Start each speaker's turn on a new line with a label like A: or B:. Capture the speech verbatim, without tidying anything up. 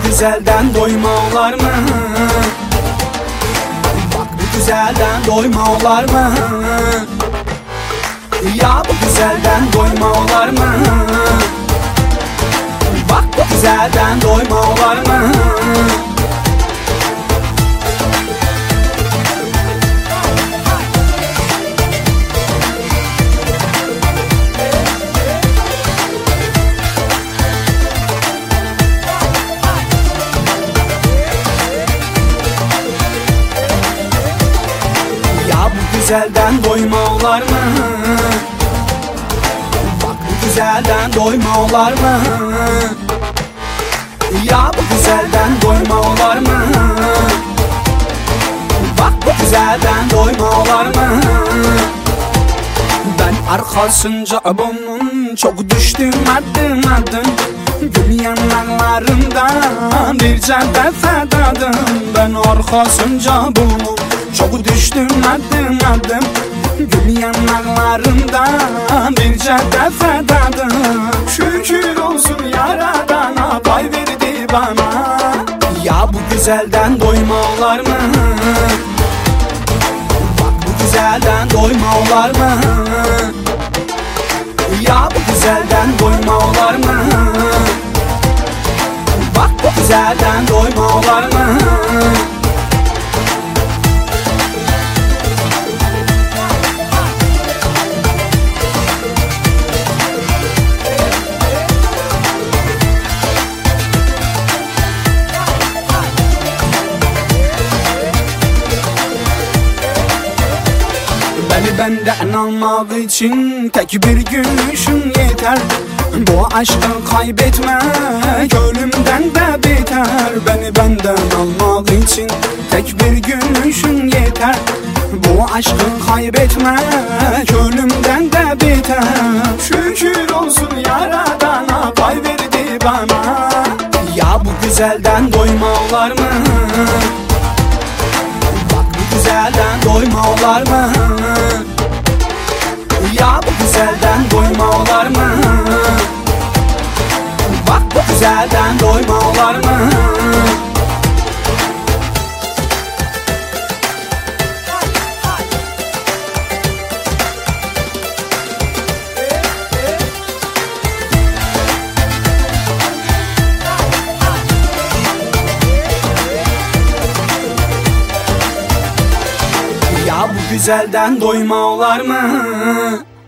A: güzelden doyma olar mı? Bak bu güzelden doyma olar mı? Ya bu güzelden doyma olar mı? Bak bu güzelden doyma olar mı? Güzelden doyma olar mı? Bak bu güzelden doyma olar mı? Ya bu güzelden doyma olar mı? Bak bu güzelden doyma olar mı? Ben arkasınca bunun çok düştüm adım adım. Gül yanaklarından bir cadde fedadım. Ben arkasınca bunun çok düştüm adım adım. Gül yanaklarından bir cadde fedadım. Şükür olsun Yaradan'a pay verdi bana. Ya bu güzelden doyma olar mı? Bak bu güzelden doyma olar mı? Ya bu güzelden doyma olar mı? Bak bu güzelden doyma olar mı? Beni benden almak için tek bir gülüşün yeter. Bu aşkı kaybetmek ölümden de beter. Beni benden almak için tek bir gülüşün yeter. Bu aşkı kaybetmek ölümden de beter. Şükür olsun Yaradan'a pay verdi bana. Ya bu güzelden doyma olar mı? Bak bu güzelden doyma olar mı? Ya bu güzelden doyma olar mı? Bak bu güzelden doyma olar mı? Ya bu güzelden doyma olar mı?